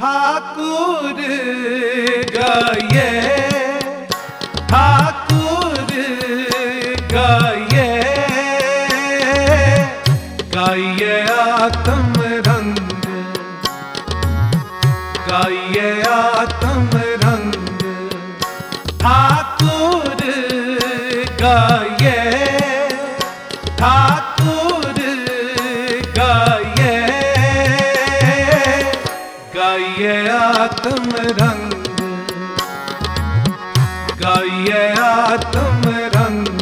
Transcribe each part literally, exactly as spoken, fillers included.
ठाकुर गाये, ठाकुर गाये, गाये आत्म रंग, गाये आत्म रंग। ठाकुर गाये, ठाकुर गाये, गाये आत्म रंग, गाये आत्म रंग।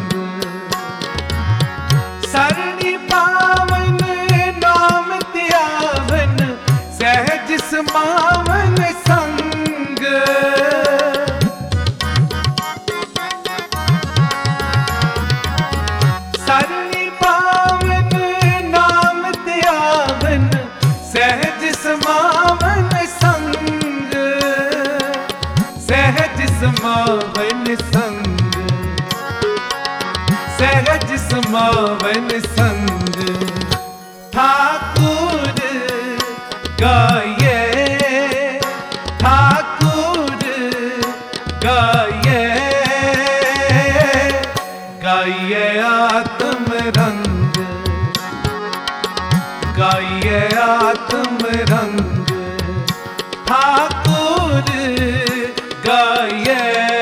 सरणी पावन नाम त्यावन, सहज समावन संग। सरणी पावन नाम त्यावन, सहज समावन संग, सहज समावन संग, सहज समावन संग। ठाकुर गाये, ठाकुर गाये, गाये आत्म रंग, गाये आत्म रंग। ठाकुर गाये।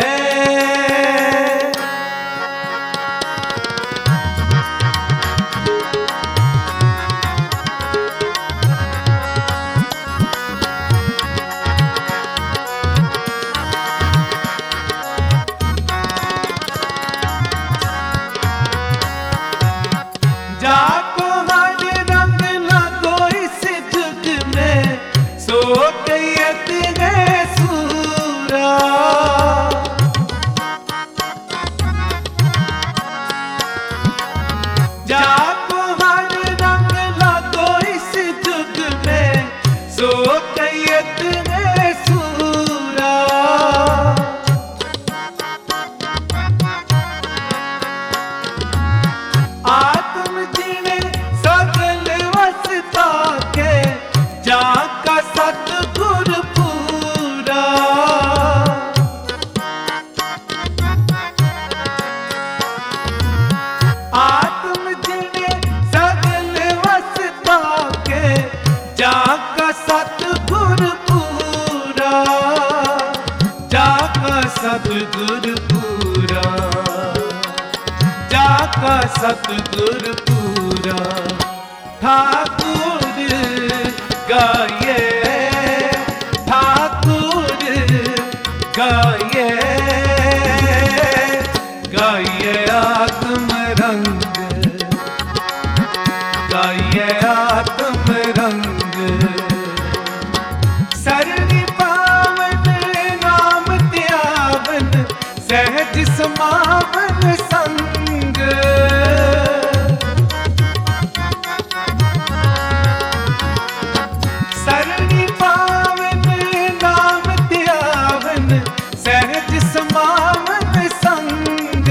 जाको हर रंग लगो इस जुग में, सो कैयत है सूरा। जाको हर रंग लगो इस जुग में, सो कैयत है सूरा। आत्म जिने सगल वसता के, जाका सतगुर पूरा। आत्म जिने सगल वसता के, जाका सतगुर पूरा, जाका सतगुर पूरा, जाका सतगुर पूरा। ठाकुर गाये, ठाकुर गाये, गाये आत्म रंग, गाये आत्म रंग। सरणी पावन नाम त्यावन, सहज समावन संग। सरणी पावन नाम त्यावन, सहज समावन संग,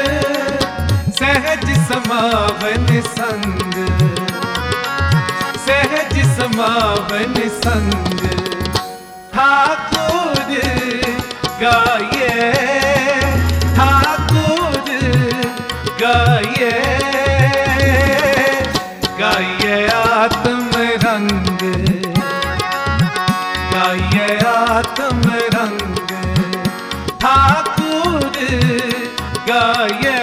सहज समावन संग, सहज समावन संग। ठाकुर गाये, ठाकुर गाये, गाये आत्म रंग, गाये आत्म रंग। ठाकुर गाये।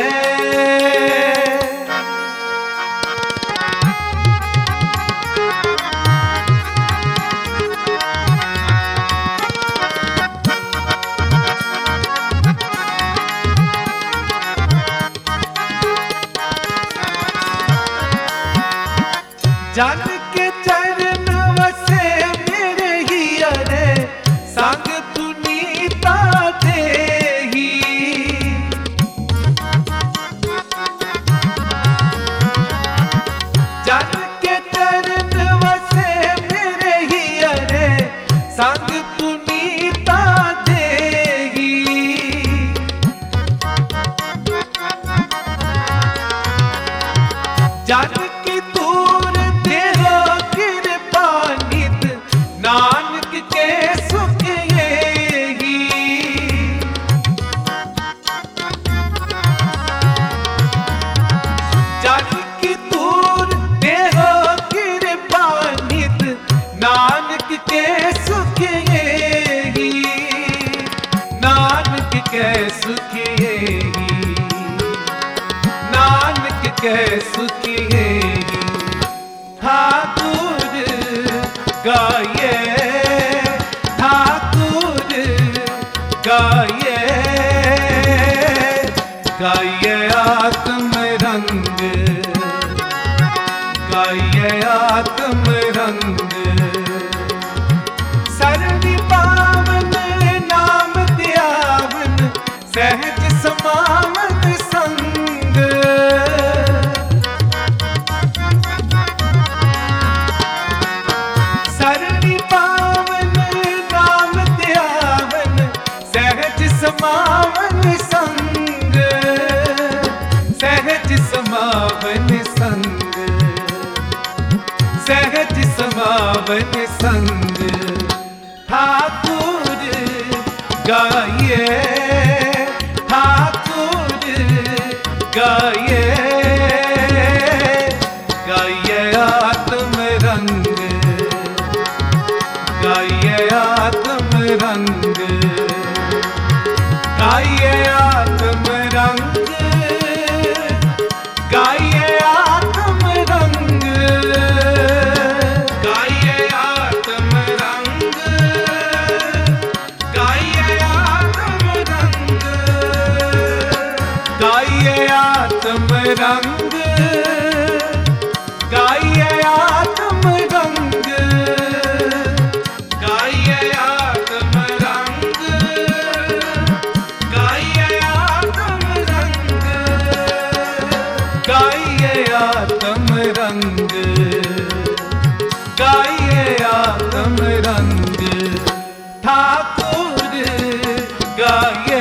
जन के चरण वसे मेरे हियरे, संग पुनीता देही। जन के चरण वसे मेरे हियरे, संग पुनीता देही। जन की दूर देह गाये ठाकुर गाये गाये आत्म रंग गाये आत्म रंग सरणी पावन नाम त्यावन सहज समावन संग सरणी पावन नाम त्यावन सहज समावन संग सहज समावन संग सहज समावन संग ठाकुर गाये ठाकुर गाये गाये आत्म रंग गाये आत्म रंग गाये आत्म रंग गाये आत्म रंग गाये आत्म रंग गाये आत्म रंग गाये आत्म रंग गाये आत्म रंग गाये आत्म रंग गाये आत्म रंग गाये आत्म रंग गाये आत्म रंग ठाकुर गाये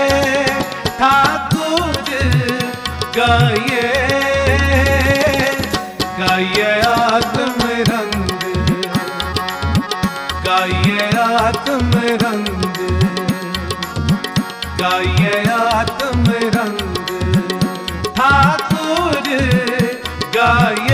ठाकुर गाये गाये आत्म रंग गाये आत्म रंग गाये आत्म रंग ठाकुर गाये